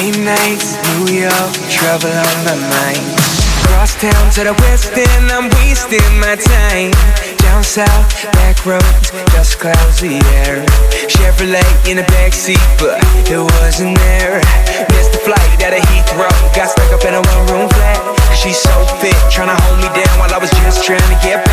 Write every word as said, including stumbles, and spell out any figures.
Late nights, New York, trouble on my mind. Cross town to the west end, I'm wasting my time. Down south, back roads, dust clouds the air. Chevrolet in the backseat, but it wasn't there. Missed the flight out of Heathrow, got stuck up in a one-room flat. She's so fit, tryna hold me down while I was just trying to get